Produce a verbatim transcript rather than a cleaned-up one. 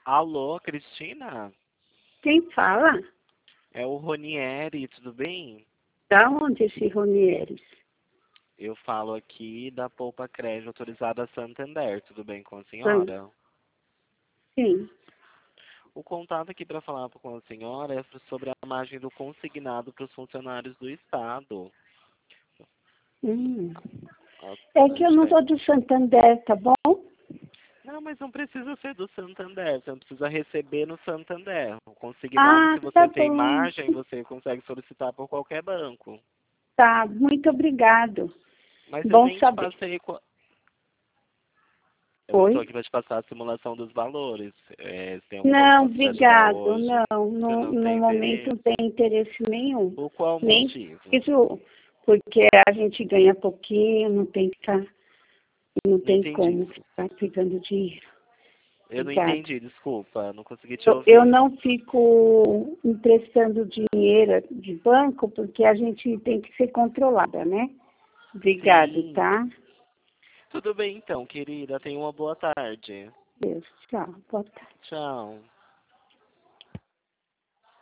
Alô, Cristina? Quem fala? É o Ronieri, tudo bem? Da onde esse Ronieres? Eu falo aqui da Poupa Crédito Autorizada Santander, tudo bem com a Sim. senhora? Sim. O contato aqui para falar com a senhora é sobre a margem do consignado para os funcionários do Estado. Hum. A, É a que eu gente não tá... sou do Santander, tá bom? Não, mas não precisa ser do Santander, você não precisa receber no Santander. O consignado, Ah, se você tá tem bom. margem, você consegue solicitar por qualquer banco. Tá, muito obrigado. Mas eu Bom nem te saber. passei... co- Eu não estou Oi? aqui para te passar a simulação dos valores. É, se tem algum banco que Não, possa te ajudar obrigado. hoje. Não, Você no, não no tem momento não interesse? tem interesse nenhum. Por qual Nem motivo? isso, porque a gente ganha pouquinho, não tem que ficar, não Não tem entendi. como ficar pegando dinheiro. Eu não Obrigada. entendi, desculpa. Não consegui te Eu, eu ouvir. não fico emprestando dinheiro de banco porque a gente tem que ser controlada, né? Obrigado, Sim. tá? Tudo bem então, querida. Tenha uma boa tarde. Deus, tchau. Boa tarde. Tchau.